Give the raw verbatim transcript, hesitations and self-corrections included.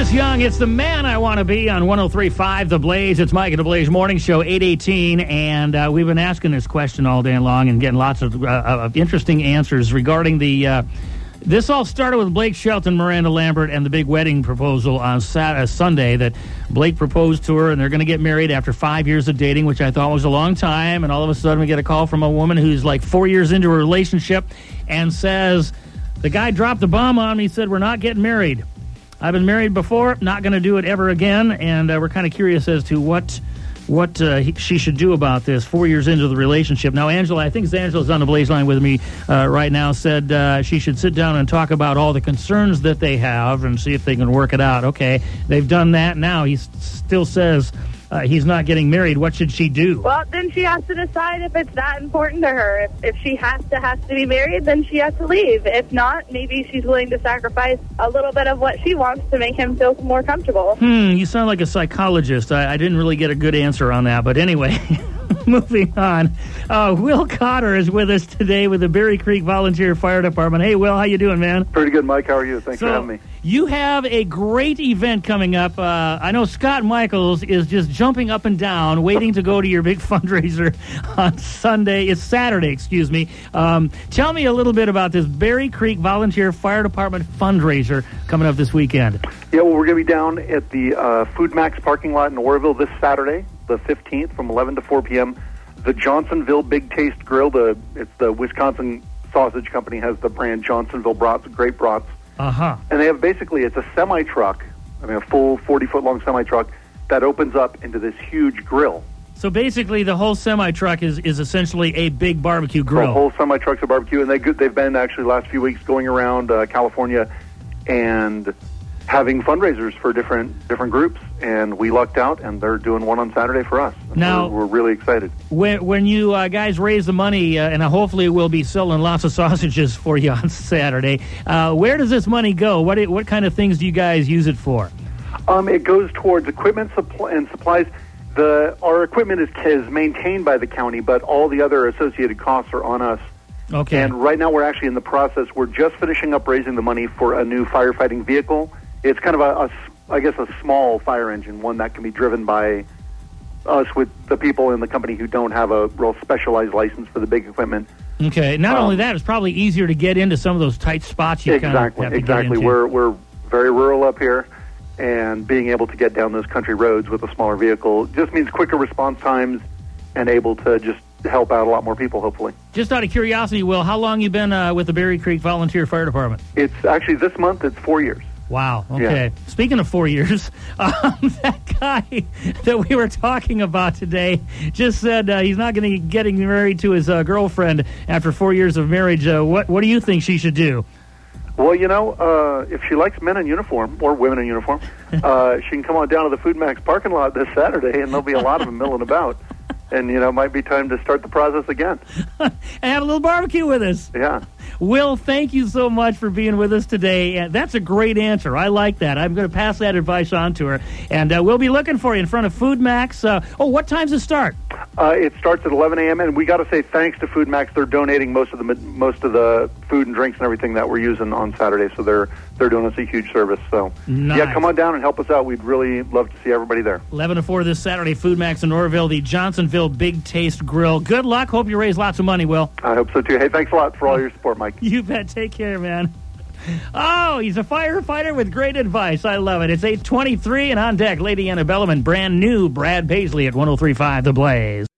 Chris Young, it's the man I want to be on one oh three point five The Blaze. It's Mike and the Blaze Morning Show, eight eighteen, and uh, we've been asking this question all day long and getting lots of, uh, of interesting answers regarding the... Uh, this all started with Blake Shelton, Miranda Lambert, and the big wedding proposal on Saturday, Sunday that Blake proposed to her, and they're going to get married after five years of dating, which I thought was a long time, and all of a sudden we get a call from a woman who's like four years into a relationship and says, the guy dropped the bomb on me, said, we're not getting married. I've been married before, not going to do it ever again, and uh, we're kind of curious as to what what uh, he, she should do about this four years into the relationship. Now, Angela, I think Angela's on the Blaze line with me uh, right now, said uh, she should sit down and talk about all the concerns that they have and see if they can work it out. Okay, they've done that now. He still says uh, he's not getting married. What should she do? Well, then she has to decide if it's that important to her. If, if she has to has to be married, then she has to leave. If not, maybe she's willing to sacrifice a little bit of what she wants to make him feel more comfortable. Hmm, you sound like a psychologist. I, I didn't really get a good answer on that, but anyway, moving on. Uh, Will Cotter is with us today with the Berry Creek Volunteer Fire Department. Hey, Will, how you doing, man? Pretty good, Mike. How are you? Thanks so, for having me. You have a great event coming up. Uh, I know Scott Michaels is just jumping up and down, waiting to go to your big fundraiser on Sunday. It's Saturday, excuse me. Um, tell me a little bit about this Berry Creek Volunteer Fire Department fundraiser coming up this weekend. Yeah, well, we're going to be down at the uh, Food Max parking lot in Oroville this Saturday, the fifteenth, from eleven to four p.m. The Johnsonville Big Taste Grill, the it's the Wisconsin Sausage Company, has the brand Johnsonville brats, great brats. Uh-huh. And they have basically, it's a semi-truck, I mean a full forty-foot-long semi-truck that opens up into this huge grill. So basically the whole semi-truck is, is essentially a big barbecue grill. The whole semi-truck's a barbecue, and they, they've been actually the last few weeks going around uh, California and having fundraisers for different different groups, and we lucked out, and they're doing one on Saturday for us. Now, we're, we're really excited. When, when you uh, guys raise the money, uh, and uh, hopefully we'll be selling lots of sausages for you on Saturday, uh, where does this money go? What what kind of things do you guys use it for? Um, it goes towards equipment supply and supplies. The Our equipment is, is maintained by the county, but all the other associated costs are on us. Okay. And right now we're actually in the process. We're just finishing up raising the money for a new firefighting vehicle. It's kind of a, a, I guess, a small fire engine, one that can be driven by us with the people in the company who don't have a real specialized license for the big equipment. Okay. Not um, only that, it's probably easier to get into some of those tight spots you exactly, kind of have to exactly. get into. We're we're very rural up here, and being able to get down those country roads with a smaller vehicle just means quicker response times and able to just help out a lot more people, hopefully. Just out of curiosity, Will, how long you been uh, with the Berry Creek Volunteer Fire Department? It's actually this month. It's four years. Wow. Okay. Yeah. Speaking of four years, um, that guy that we were talking about today just said uh, he's not going to be getting married to his uh, girlfriend after four years of marriage. Uh, what What do you think she should do? Well, you know, uh, if she likes men in uniform or women in uniform, uh, she can come on down to the Food Max parking lot this Saturday, and there'll be a lot of them milling about. And, you know, it might be time to start the process again. And have a little barbecue with us. Yeah. Will, thank you so much for being with us today. And that's a great answer. I like that. I'm going to pass that advice on to her. And uh, we'll be looking for you in front of Food Max. Uh, oh, what time's it start? Uh, it starts at eleven a.m., and we got to say thanks to Food Max. They're donating most of the most of the food and drinks and everything that we're using on Saturday, so they're they're doing us a huge service. So, nice. Yeah, come on down and help us out. We'd really love to see everybody there. eleven to four this Saturday, Food Max in Oroville, the Johnsonville Big Taste Grill. Good luck. Hope you raise lots of money, Will. I hope so, too. Hey, thanks a lot for all your support, Mike. You bet. Take care, man. Oh, he's a firefighter with great advice. I love it. It's eight twenty-three, and on deck, Lady Annabella and brand new Brad Paisley at one oh three point five The Blaze.